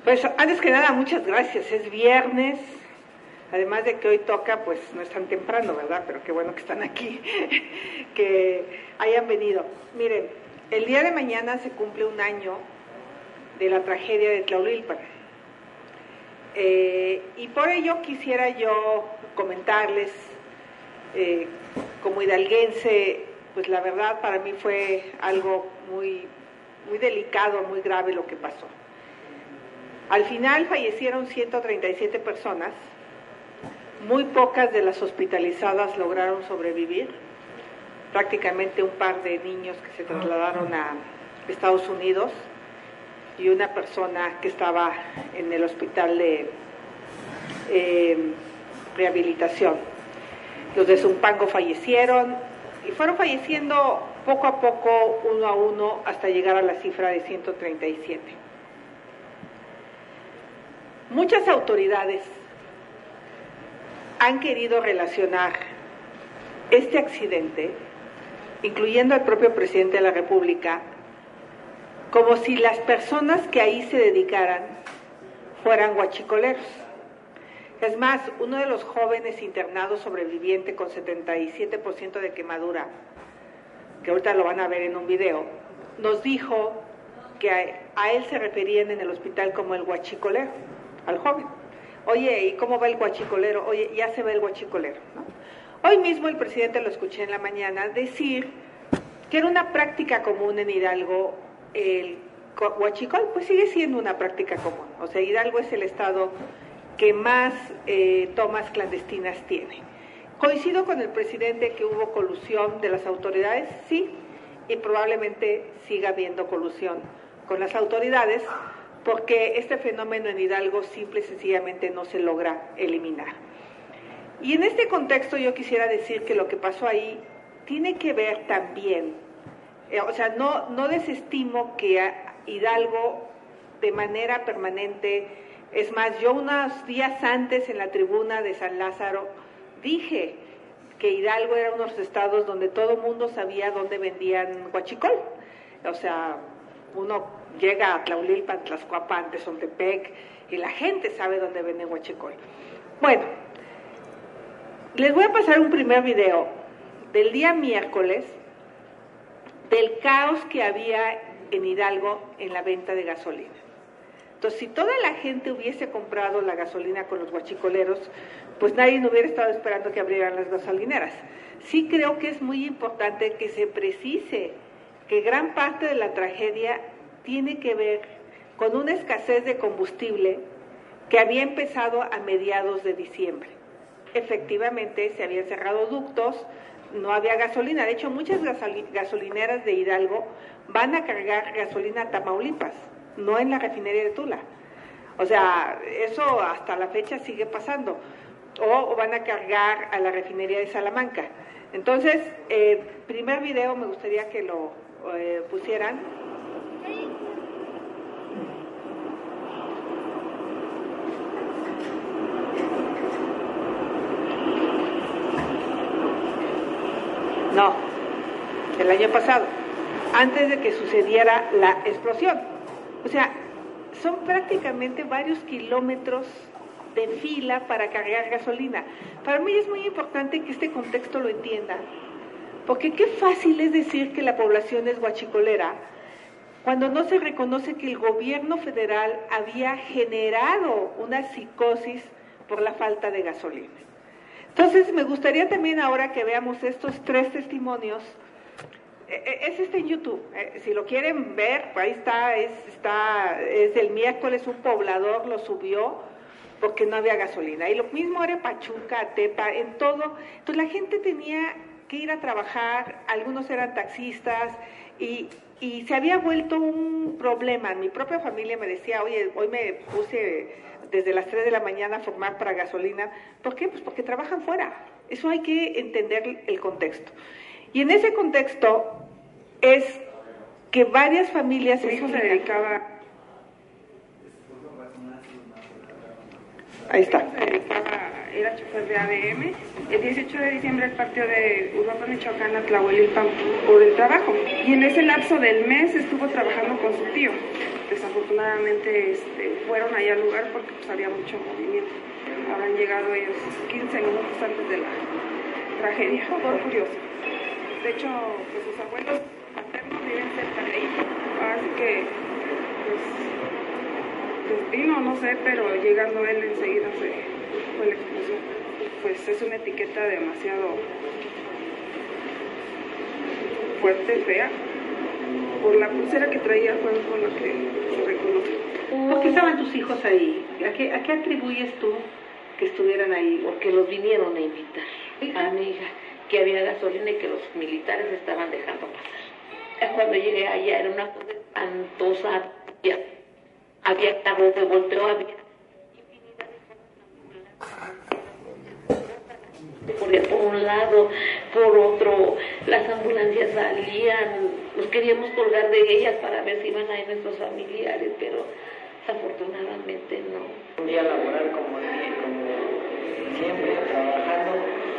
Pues antes que nada, muchas gracias. Es viernes, además de que hoy toca, pues no es tan temprano, ¿verdad? Pero qué bueno que están aquí, que hayan venido. Miren, el día de mañana se cumple un año de la tragedia de Tlahuelilpan. Y por ello quisiera yo comentarles, como hidalguense, pues la verdad para mí fue algo muy delicado, muy grave lo que pasó. Al final fallecieron 137 personas, muy pocas de las hospitalizadas lograron sobrevivir, prácticamente un par de niños que se trasladaron a Estados Unidos y una persona que estaba en el hospital de rehabilitación. Los de Zumpango fallecieron y fueron falleciendo poco a poco, uno a uno, hasta llegar a la cifra de 137. Muchas autoridades han querido relacionar este accidente, incluyendo al propio presidente de la República, como si las personas que ahí se dedicaran fueran huachicoleros. Es más, uno de los jóvenes internados sobreviviente con 77% de quemadura, que ahorita lo van a ver en un video, nos dijo que a él se referían en el hospital como el huachicolero, al joven. Oye, ¿y cómo va el huachicolero? Oye, ya se ve el huachicolero, ¿no? Hoy mismo el presidente lo escuché en la mañana decir que era una práctica común en Hidalgo el huachicol. Pues sigue siendo una práctica común. O sea, Hidalgo es el estado que más tomas clandestinas tiene. Coincido con el presidente que hubo colusión de las autoridades, sí, y probablemente siga habiendo colusión con las autoridades, porque este fenómeno en Hidalgo simple y sencillamente no se logra eliminar. Y en este contexto yo quisiera decir que lo que pasó ahí tiene que ver también, o sea, no desestimo que Hidalgo de manera permanente, es más, yo unos días antes en la tribuna de San Lázaro dije que Hidalgo era uno de los estados donde todo el mundo sabía dónde vendían huachicol. O sea, uno llega a Tlahuelilpan, Tlaxcuapan, Tezontepec, y la gente sabe dónde venden huachicol. Bueno, les voy a pasar un primer video del día miércoles, del caos que había en Hidalgo en la venta de gasolina. Entonces, si toda la gente hubiese comprado la gasolina con los huachicoleros, pues nadie no hubiera estado esperando que abrieran las gasolineras. Sí creo que es muy importante que se precise que gran parte de la tragedia tiene que ver con una escasez de combustible que había empezado a mediados de diciembre. Efectivamente, se habían cerrado ductos, no había gasolina. De hecho, muchas gasolineras de Hidalgo van a cargar gasolina a Tamaulipas, no en la refinería de Tula. O sea, eso hasta la fecha sigue pasando. O van a cargar a la refinería de Salamanca. Entonces, primer video me gustaría que lo pusieran. No, el año pasado, antes de que sucediera la explosión. O sea, son prácticamente varios kilómetros de fila para cargar gasolina. Para mí es muy importante que este contexto lo entiendan, porque qué fácil es decir que la población es huachicolera cuando no se reconoce que el gobierno federal había generado una psicosis por la falta de gasolina. Entonces, me gustaría también ahora que veamos estos tres testimonios. Ese está en YouTube, si lo quieren ver, ahí es del miércoles, un poblador lo subió porque no había gasolina. Y lo mismo era Pachuca, Atepa, en todo. Entonces la gente tenía que ir a trabajar, algunos eran taxistas y se había vuelto un problema. Mi propia familia me decía, oye, hoy me puse desde las 3 de la mañana a formar para gasolina. ¿Por qué? Pues porque trabajan fuera. Eso hay que entender el contexto. Y en ese contexto es que varias familias... Mi hijo se dedicaba... Ahí está. Era chofer de ADM. El 18 de diciembre él partió de Uruapan, Michoacán, a Tlahuelilpan por el trabajo. Y en ese lapso del mes estuvo trabajando con su tío. desafortunadamente fueron allá al lugar porque pues había mucho movimiento. Habrán llegado ellos 15 minutos antes de la tragedia. Todo curioso. De hecho, pues sus abuelos paternos viven cerca de ahí. Así que, pues vino, no sé, pero llegando él enseguida fue la explosión. Pues es una etiqueta demasiado fuerte, fea. Por la pulsera que traía fue por lo que se reconoce. ¿Por qué estaban tus hijos ahí? ¿A qué atribuyes tú que estuvieran ahí? Porque los vinieron a invitar a mi hija, que había gasolina y que los militares estaban dejando pasar. Cuando llegué allá era una cosa espantosa, había carros de volteo, había por un lado, por otro, las ambulancias salían, nos queríamos colgar de ellas para ver si iban a ir nuestros familiares, pero desafortunadamente no. Un día laboral como siempre, trabajando,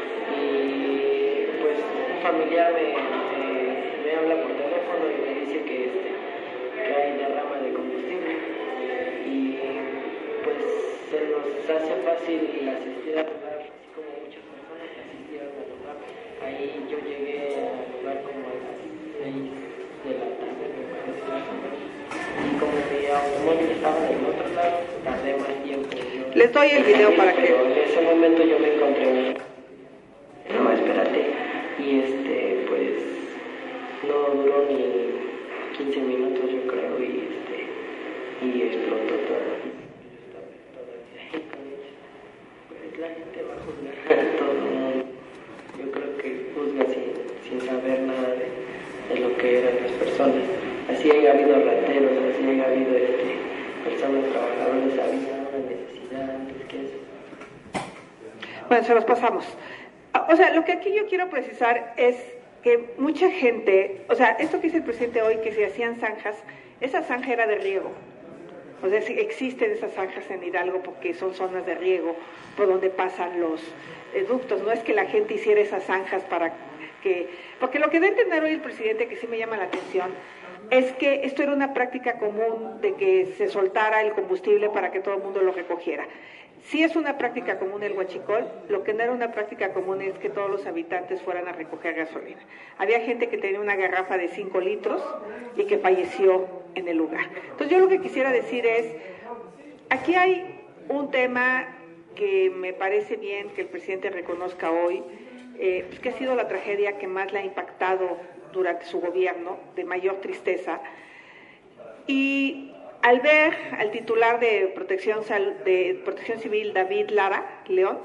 y pues un familiar me habla por teléfono y me dice que hay derrama de combustible, y pues se nos hace fácil asistir al lugar, así como muchas personas asistieron al lugar. Ahí yo llegué al lugar como a las 6 de la tarde, me parece, y como mi automóvil estaba en el otro lado, tardé más tiempo. Les doy el video para que... Pero en ese momento yo me encontré no, espérate, y pues no duró ni 15 minutos yo creo, y explotó todo. Pues la gente va a juzgar todo el mundo. Yo creo que juzga sin saber nada de lo que eran las personas. Así haya habido rateros, así haya habido personas trabajadoras, había una necesidad antes que eso. Bueno, se los pasamos. O sea, lo que aquí yo quiero precisar es que mucha gente, o sea, esto que dice el presidente hoy, que se hacían zanjas, esa zanja era de riego. O sea, sí existen esas zanjas en Hidalgo porque son zonas de riego por donde pasan los ductos. No es que la gente hiciera esas zanjas para que... Porque lo que da a entender hoy el presidente, que sí me llama la atención, es que esto era una práctica común de que se soltara el combustible para que todo el mundo lo recogiera. Sí es una práctica común el huachicol, lo que no era una práctica común es que todos los habitantes fueran a recoger gasolina. Había gente que tenía una garrafa de 5 litros y que falleció en el lugar. Entonces yo lo que quisiera decir es, aquí hay un tema que me parece bien que el presidente reconozca hoy, pues que ha sido la tragedia que más le ha impactado durante su gobierno, de mayor tristeza, y al ver al titular de Protección Civil, David León,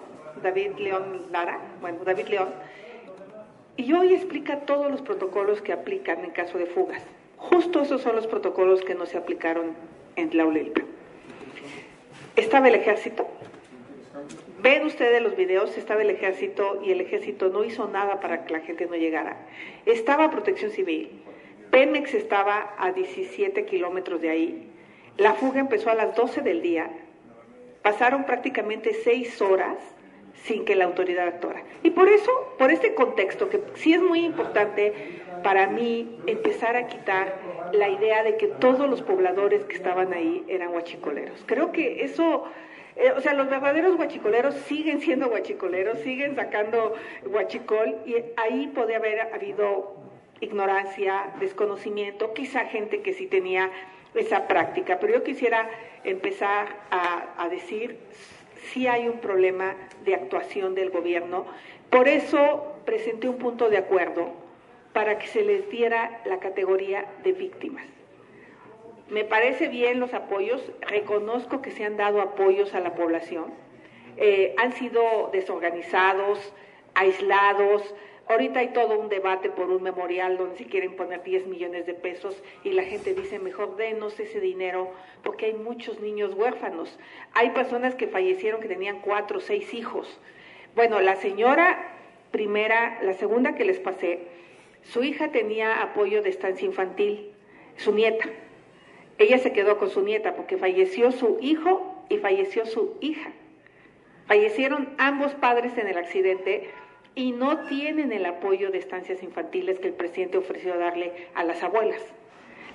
y hoy explica todos los protocolos que aplican en caso de fugas. Justo esos son los protocolos que no se aplicaron en Tlaulilpa. Estaba el ejército. Ven ustedes los videos, estaba el ejército y el ejército no hizo nada para que la gente no llegara. Estaba Protección Civil. Pemex estaba a 17 kilómetros de ahí. La fuga empezó a las 12 del día. Pasaron prácticamente 6 horas sin que la autoridad actuara. Y por eso, por este contexto, que sí es muy importante para mí empezar a quitar la idea de que todos los pobladores que estaban ahí eran huachicoleros. Creo que eso... o sea, los verdaderos huachicoleros siguen siendo huachicoleros, siguen sacando huachicol, y ahí puede haber habido ignorancia, desconocimiento, quizá gente que sí tenía esa práctica, pero yo quisiera empezar a decir si hay un problema de actuación del gobierno. Por eso presenté un punto de acuerdo para que se les diera la categoría de víctimas. Me parece bien los apoyos, reconozco que se han dado apoyos a la población, han sido desorganizados, aislados. Ahorita hay todo un debate por un memorial donde se quieren poner 10 millones de pesos y la gente dice, mejor denos ese dinero porque hay muchos niños huérfanos. Hay personas que fallecieron que tenían 4 o 6 hijos. Bueno, la señora primera, la segunda que les pasé, su hija tenía apoyo de estancia infantil, su nieta. Ella se quedó con su nieta porque falleció su hijo y falleció su hija. Fallecieron ambos padres en el accidente y no tienen el apoyo de estancias infantiles que el presidente ofreció darle a las abuelas.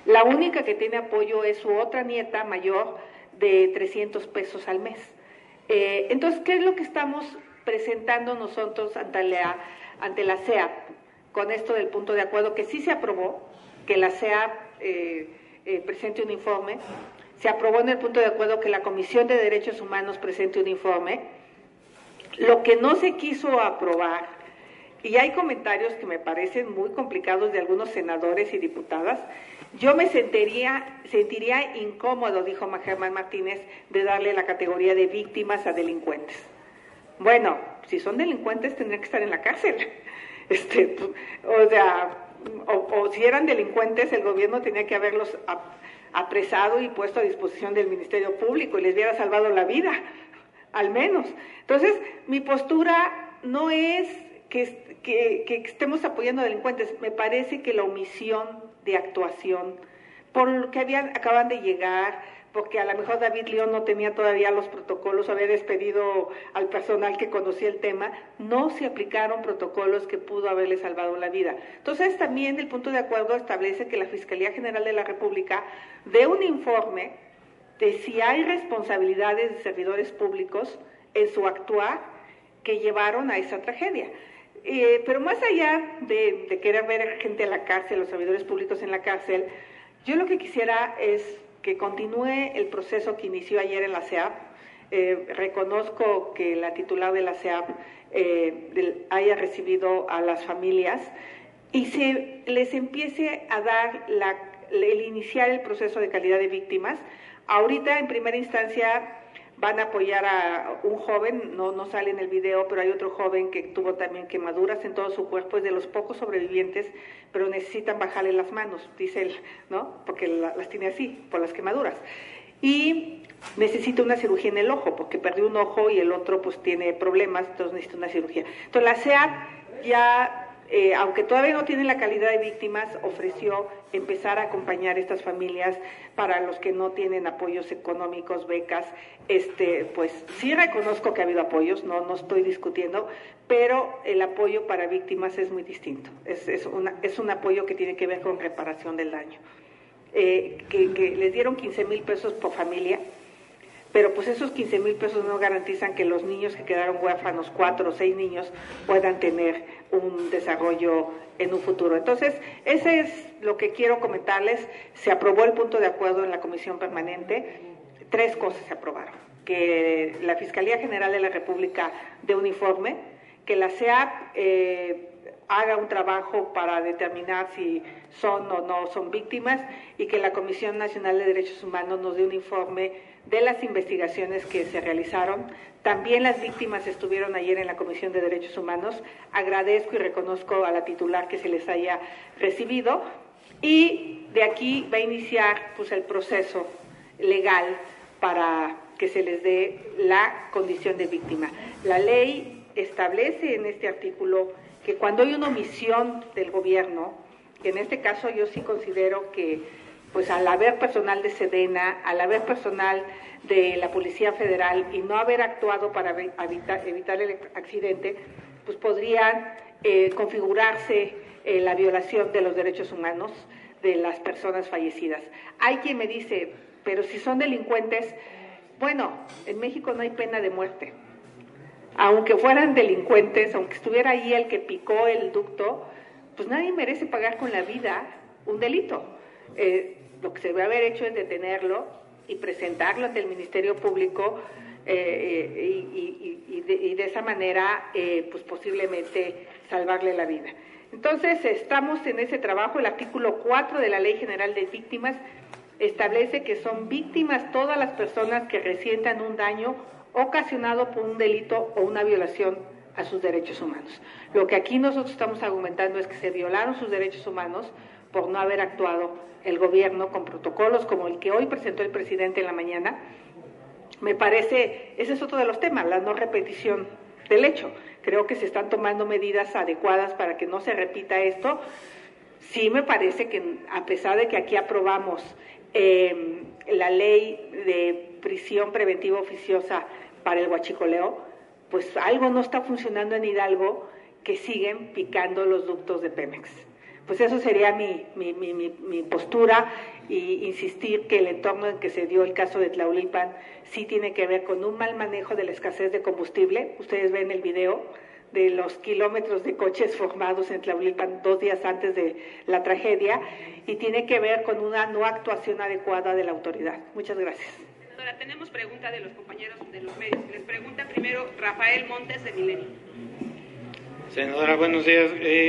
La única que tiene apoyo es su otra nieta mayor de 300 pesos al mes. Entonces, ¿qué es lo que estamos presentando nosotros ante la SEAP? Con esto del punto de acuerdo que sí se aprobó, que la SEAP presente un informe, se aprobó en el punto de acuerdo que la Comisión de Derechos Humanos presente un informe. Lo que no se quiso aprobar, y hay comentarios que me parecen muy complicados de algunos senadores y diputadas, yo me sentiría incómodo, dijo Germán Martínez, de darle la categoría de víctimas a delincuentes. Bueno, si son delincuentes tendrían que estar en la cárcel. O si eran delincuentes, el gobierno tenía que haberlos apresado y puesto a disposición del Ministerio Público y les hubiera salvado la vida, al menos. Entonces, mi postura no es que estemos apoyando a delincuentes, me parece que la omisión de actuación, por lo que acaban de llegar, porque a lo mejor David León no tenía todavía los protocolos, había despedido al personal que conocía el tema, no se aplicaron protocolos que pudo haberle salvado la vida. Entonces también el punto de acuerdo establece que la Fiscalía General de la República dé un informe de si hay responsabilidades de servidores públicos en su actuar que llevaron a esa tragedia. Pero más allá de querer ver gente en la cárcel, los servidores públicos en la cárcel, yo lo que quisiera es que continúe el proceso que inició ayer en la SEAP. Reconozco que la titular de la SEAP haya recibido a las familias y se les empiece a dar el iniciar el proceso de calidad de víctimas. Ahorita, en primera instancia, van a apoyar a un joven, no sale en el video, pero hay otro joven que tuvo también quemaduras en todo su cuerpo, es de los pocos sobrevivientes, pero necesitan bajarle las manos, dice él, ¿no? Porque las tiene así, por las quemaduras. Y necesita una cirugía en el ojo, porque perdió un ojo y el otro pues tiene problemas, entonces necesita una cirugía. Entonces la SEAP ya, aunque todavía no tiene la calidad de víctimas, ofreció empezar a acompañar a estas familias para los que no tienen apoyos económicos, becas. Pues sí reconozco que ha habido apoyos, no estoy discutiendo, pero el apoyo para víctimas es muy distinto. Es un apoyo que tiene que ver con reparación del daño. Que les dieron 15,000 pesos por familia, pero pues esos 15,000 pesos no garantizan que los niños que quedaron huérfanos, 4 o 6 niños, puedan tener un desarrollo en un futuro. Entonces, ese es lo que quiero comentarles. Se aprobó el punto de acuerdo en la Comisión Permanente. 3 cosas se aprobaron: que la Fiscalía General de la República dé un informe, que la SEAP haga un trabajo para determinar si son o no son víctimas, y que la Comisión Nacional de Derechos Humanos nos dé un informe de las investigaciones que se realizaron. También las víctimas estuvieron ayer en la Comisión de Derechos Humanos. Agradezco y reconozco a la titular que se les haya recibido, y de aquí va a iniciar pues el proceso legal para que se les dé la condición de víctima. La ley establece en este artículo que cuando hay una omisión del gobierno, que en este caso yo sí considero que pues al haber personal de Sedena, al haber personal de la Policía Federal y no haber actuado para evitar el accidente, pues podría configurarse la violación de los derechos humanos de las personas fallecidas. Hay quien me dice, pero si son delincuentes, bueno, en México no hay pena de muerte. Aunque fueran delincuentes, aunque estuviera ahí el que picó el ducto, pues nadie merece pagar con la vida un delito. Lo que se debe haber hecho es detenerlo y presentarlo ante el Ministerio Público y de esa manera pues posiblemente salvarle la vida. Entonces estamos en ese trabajo. El artículo 4 de la Ley General de Víctimas establece que son víctimas todas las personas que resientan un daño ocasionado por un delito o una violación a sus derechos humanos. Lo que aquí nosotros estamos argumentando es que se violaron sus derechos humanos por no haber actuado el gobierno con protocolos como el que hoy presentó el presidente en la mañana. Me parece, ese es otro de los temas, la no repetición del hecho. Creo que se están tomando medidas adecuadas para que no se repita esto. Sí me parece que a pesar de que aquí aprobamos la ley de prisión preventiva oficiosa para el huachicoleo, pues algo no está funcionando en Hidalgo, que siguen picando los ductos de Pemex. Pues eso sería mi postura, y insistir que el entorno en que se dio el caso de Tlahuelilpan sí tiene que ver con un mal manejo de la escasez de combustible. Ustedes ven el video de los kilómetros de coches formados en Tlahuelilpan 2 días antes de la tragedia, y tiene que ver con una no actuación adecuada de la autoridad. Muchas gracias. Senadora, tenemos pregunta de los compañeros de los medios. Les pregunta primero Rafael Montes de Milenio. Senadora, buenos días.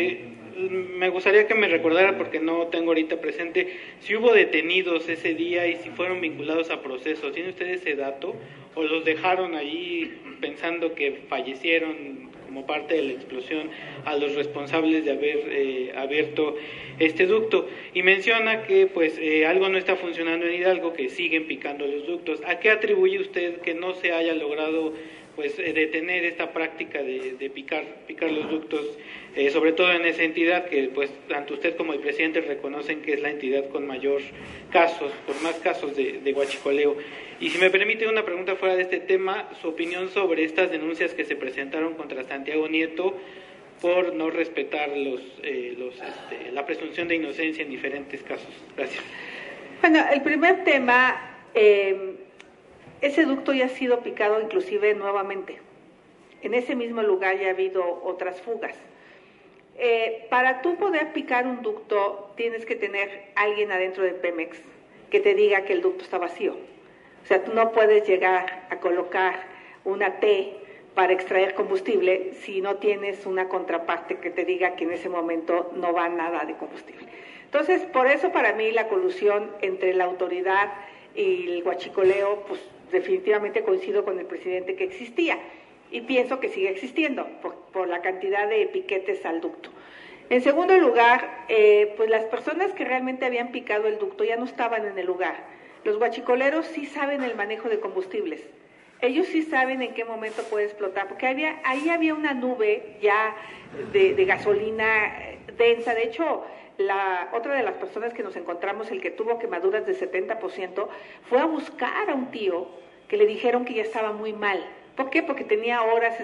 Me gustaría que me recordara, porque no tengo ahorita presente, si hubo detenidos ese día y si fueron vinculados a procesos. ¿Tiene usted ese dato? ¿O los dejaron allí pensando que fallecieron como parte de la explosión a los responsables de haber abierto este ducto? Y menciona que pues algo no está funcionando en Hidalgo, que siguen picando los ductos. ¿A qué atribuye usted que no se haya logrado pues detener esta práctica de picar los ductos, sobre todo en esa entidad que pues tanto usted como el presidente reconocen que es la entidad con mayor casos, por más casos de huachicoleo? Y si me permite una pregunta fuera de este tema, su opinión sobre estas denuncias que se presentaron contra Santiago Nieto por no respetar la presunción de inocencia en diferentes casos. Gracias. Bueno, el primer tema, ese ducto ya ha sido picado inclusive nuevamente. En ese mismo lugar ya ha habido otras fugas. Para tú poder picar un ducto tienes que tener alguien adentro de Pemex que te diga que el ducto está vacío. O sea, tú no puedes llegar a colocar una T para extraer combustible si no tienes una contraparte que te diga que en ese momento no va nada de combustible. Entonces, por eso para mí la colusión entre la autoridad y el huachicoleo, pues definitivamente coincido con el presidente que existía, y pienso que sigue existiendo por la cantidad de piquetes al ducto. En segundo lugar, pues las personas que realmente habían picado el ducto ya no estaban en el lugar. Los huachicoleros sí saben el manejo de combustibles. Ellos sí saben en qué momento puede explotar, porque ahí había una nube ya de gasolina densa. De hecho, otra de las personas que nos encontramos, el que tuvo quemaduras de 70%, fue a buscar a un tío que le dijeron que ya estaba muy mal. ¿Por qué? Porque tenía horas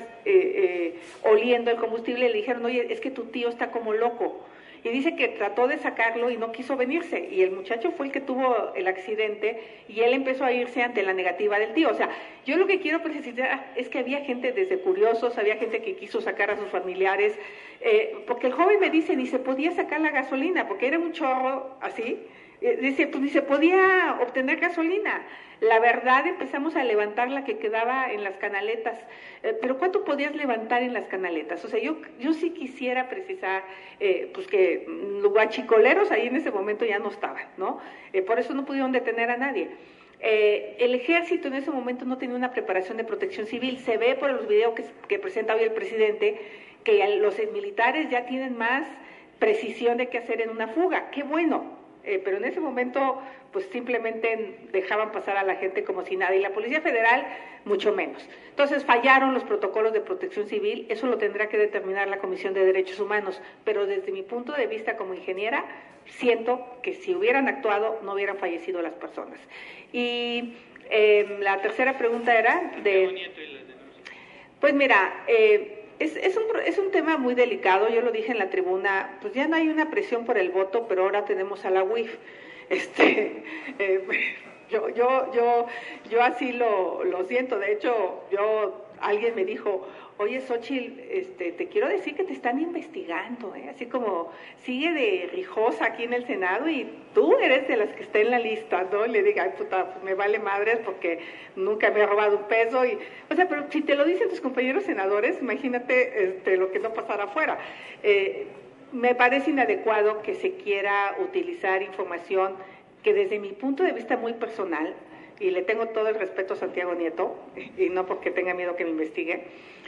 oliendo el combustible, y le dijeron, oye, es que tu tío está como loco. Y dice que trató de sacarlo y no quiso venirse, y el muchacho fue el que tuvo el accidente, y él empezó a irse ante la negativa del tío. O sea, yo lo que quiero precisar es que había gente desde curiosos, había gente que quiso sacar a sus familiares, porque el joven me dice, ni se podía sacar la gasolina, porque era un chorro así. Dice, pues ni se podía obtener gasolina. La verdad, empezamos a levantar la que quedaba en las canaletas, pero ¿cuánto podías levantar en las canaletas? O sea, yo sí quisiera precisar, pues que los huachicoleros ahí en ese momento ya no estaban, ¿no? Por eso no pudieron detener a nadie. El ejército en ese momento no tenía una preparación de protección civil. Se ve por los videos que presenta hoy el presidente que los militares ya tienen más precisión de qué hacer en una fuga. ¡Qué bueno! Pero en ese momento pues simplemente dejaban pasar a la gente como si nada, y la Policía Federal mucho menos. Entonces fallaron los protocolos de protección civil. Eso lo tendrá que determinar la Comisión de Derechos Humanos, pero desde mi punto de vista como ingeniera, siento que si hubieran actuado no hubieran fallecido las personas. Y la tercera pregunta era de... Pues mira, es un tema muy delicado. Yo lo dije en la tribuna, pues ya no hay una presión por el voto, pero ahora tenemos a la UIF. Yo así lo siento. De hecho, alguien me dijo, oye, Xóchitl, te quiero decir que te están investigando, así como sigue de rijosa aquí en el Senado y tú eres de las que está en la lista, ¿no? Y le digo, ay, puta, pues me vale madres porque nunca me he robado un peso. O sea, pero si te lo dicen tus compañeros senadores, imagínate lo que no pasara afuera. Me parece inadecuado que se quiera utilizar información que desde mi punto de vista muy personal, y le tengo todo el respeto a Santiago Nieto, y no porque tenga miedo que me investigue,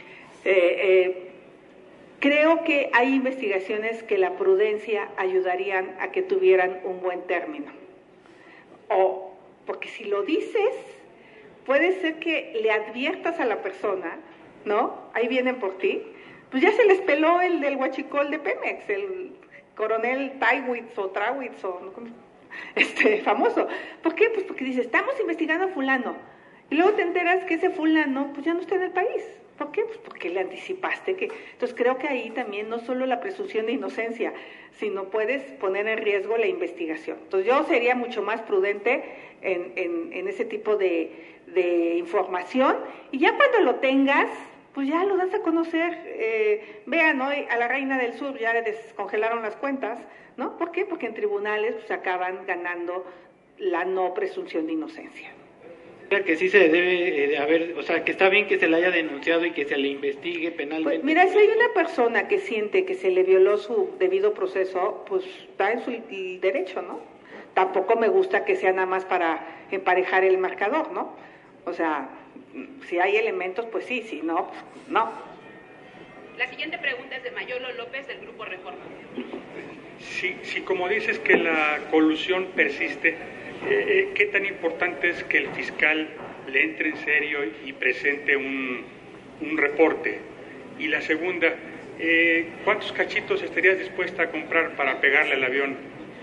creo que hay investigaciones que la prudencia ayudarían a que tuvieran un buen término. Porque si lo dices, puede ser que le adviertas a la persona, ¿no? Ahí vienen por ti. Pues ya se les peló el del huachicol de Pemex, el coronel Taiwitz o Trawitz, o famoso. ¿Por qué? Pues porque dice, estamos investigando a fulano. Y luego te enteras que ese fulano, pues ya no está en el país. ¿Por qué? Pues porque le anticipaste que... Entonces creo que ahí también no solo la presunción de inocencia, sino puedes poner en riesgo la investigación. Entonces yo sería mucho más prudente en ese tipo de información, y ya cuando lo tengas, pues ya lo das a conocer. Vean, ¿no? A la Reina del Sur ya le descongelaron las cuentas, ¿no? ¿Por qué? Porque en tribunales pues acaban ganando la no presunción de inocencia. Que sí se debe de haber, o sea, que está bien que se le haya denunciado y que se le investigue penalmente. Pues mira, si hay una persona que siente que se le violó su debido proceso, pues está en su derecho, ¿no? Tampoco me gusta que sea nada más para emparejar el marcador, ¿no? O sea, si hay elementos, pues sí, si no, pues no. La siguiente pregunta es de Mayolo López, del Grupo Reforma. Si como dices que la colusión persiste, ¿qué tan importante es que el fiscal le entre en serio y presente un reporte? Y la segunda, ¿cuántos cachitos estarías dispuesta a comprar para pegarle al avión?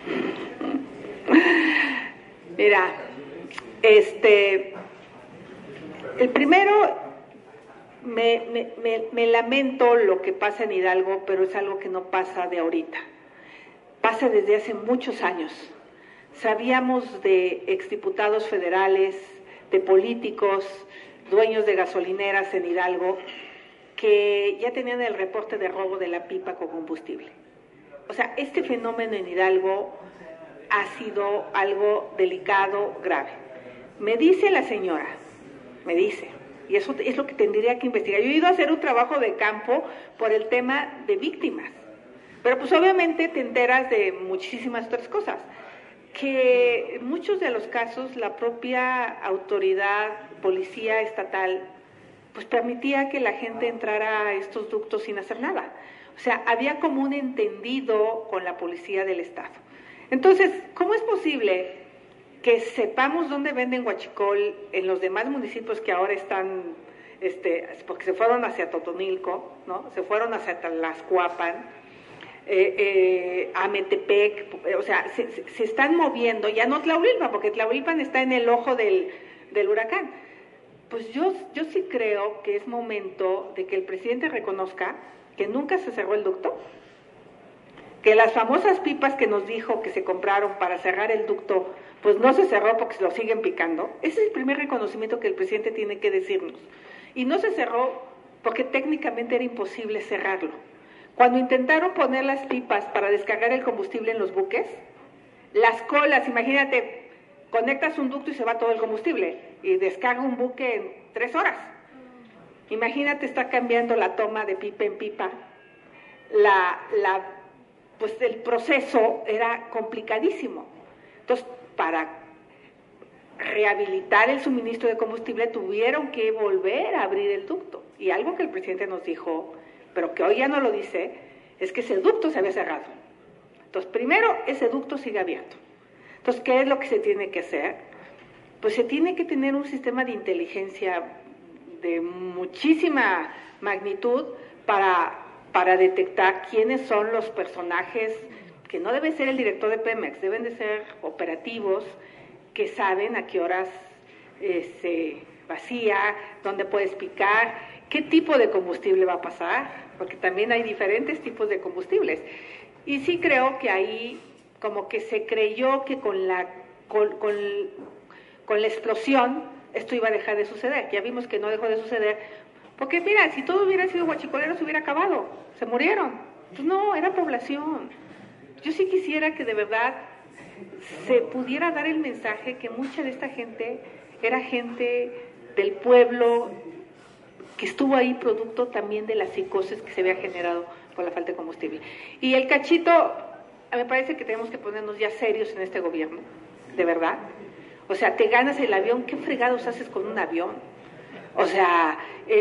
Mira, el primero, me lamento lo que pasa en Hidalgo, pero es algo que no pasa de ahorita. Pasa desde hace muchos años. Sabíamos de exdiputados federales, de políticos, dueños de gasolineras en Hidalgo, que ya tenían el reporte de robo de la pipa con combustible. O sea, este fenómeno en Hidalgo ha sido algo delicado, grave. Me dice la señora, y eso es lo que tendría que investigar. Yo he ido a hacer un trabajo de campo por el tema de víctimas, pero pues obviamente te enteras de muchísimas otras cosas, que en muchos de los casos la propia autoridad, policía estatal, pues permitía que la gente entrara a estos ductos sin hacer nada. O sea, había como un entendido con la policía del estado. Entonces, ¿cómo es posible que sepamos dónde venden huachicol en los demás municipios que ahora están, porque se fueron hacia Totonilco, ¿no? Se fueron hacia Tlaxcuapan, a Metepec, o sea, se están moviendo, ya no Tlahuilpan, porque Tlahuilpan está en el ojo del huracán. Pues yo sí creo que es momento de que el presidente reconozca que nunca se cerró el ducto, que las famosas pipas que nos dijo que se compraron para cerrar el ducto, pues no se cerró porque se lo siguen picando. Ese es el primer reconocimiento que el presidente tiene que decirnos. Y no se cerró porque técnicamente era imposible cerrarlo. Cuando intentaron poner las pipas para descargar el combustible en los buques, las colas, imagínate, conectas un ducto y se va todo el combustible, y descarga un buque en 3 horas. Imagínate estar cambiando la toma de pipa en pipa. Pues el proceso era complicadísimo. Entonces, para rehabilitar el suministro de combustible tuvieron que volver a abrir el ducto. Y algo que el presidente nos dijo, pero que hoy ya no lo dice, es que ese ducto se había cerrado. Entonces, primero, ese ducto sigue abierto. Entonces, ¿qué es lo que se tiene que hacer? Pues se tiene que tener un sistema de inteligencia de muchísima magnitud para detectar quiénes son los personajes, que no debe ser el director de Pemex, deben de ser operativos que saben a qué horas se vacía, dónde puedes picar, qué tipo de combustible va a pasar, porque también hay diferentes tipos de combustibles. Y sí creo que ahí como que se creyó que con la explosión esto iba a dejar de suceder. Ya vimos que no dejó de suceder, porque mira, si todo hubiera sido huachicolero se hubiera acabado, se murieron. Pues no, era población. Yo sí quisiera que de verdad se pudiera dar el mensaje que mucha de esta gente era gente del pueblo, que estuvo ahí producto también de la psicosis que se había generado por la falta de combustible. Y el cachito, me parece que tenemos que ponernos ya serios en este gobierno, de verdad. O sea, te ganas el avión, ¿qué fregados haces con un avión? O sea,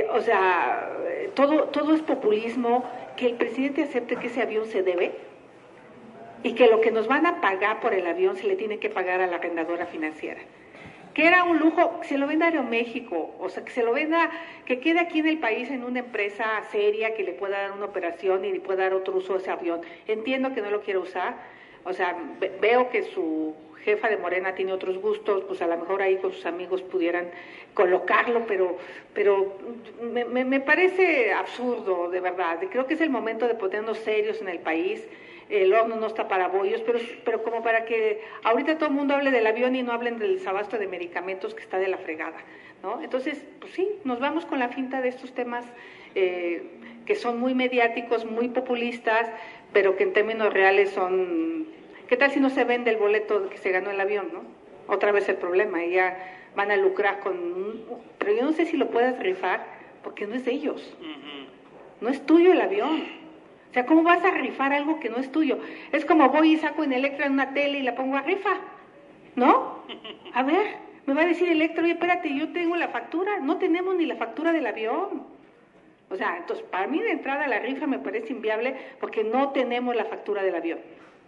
todo es populismo, que el presidente acepte que ese avión se debe y que lo que nos van a pagar por el avión se le tiene que pagar a la arrendadora financiera. Que era un lujo, que se lo venda Aeroméxico, o sea, que se lo venda, que quede aquí en el país en una empresa seria que le pueda dar una operación y le pueda dar otro uso a ese avión. Entiendo que no lo quiere usar, o sea, veo que su jefa de Morena tiene otros gustos, pues a lo mejor ahí con sus amigos pudieran colocarlo, pero me parece absurdo, de verdad. Creo que es el momento de ponernos serios en el país. El horno no está para bollos, pero como para que ahorita todo el mundo hable del avión y no hablen del desabasto de medicamentos que está de la fregada, ¿no? Entonces, pues sí, nos vamos con la finta de estos temas que son muy mediáticos, muy populistas, pero que en términos reales son... ¿Qué tal si no se vende el boleto que se ganó el avión, no? Otra vez el problema, y ya van a lucrar con... Pero yo no sé si lo puedes rifar, porque no es de ellos. No es tuyo el avión. O sea, ¿cómo vas a rifar algo que no es tuyo? Es como voy y saco en Electra en una tele y la pongo a rifa, ¿no? A ver, me va a decir Electra, oye, espérate, yo tengo la factura. No tenemos ni la factura del avión. O sea, entonces, para mí de entrada la rifa me parece inviable porque no tenemos la factura del avión.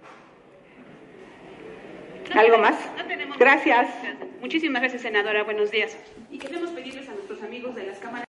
¿Algo más? No tenemos. Gracias. Muchísimas gracias, senadora. Buenos días. Y queremos pedirles a nuestros amigos de las cámaras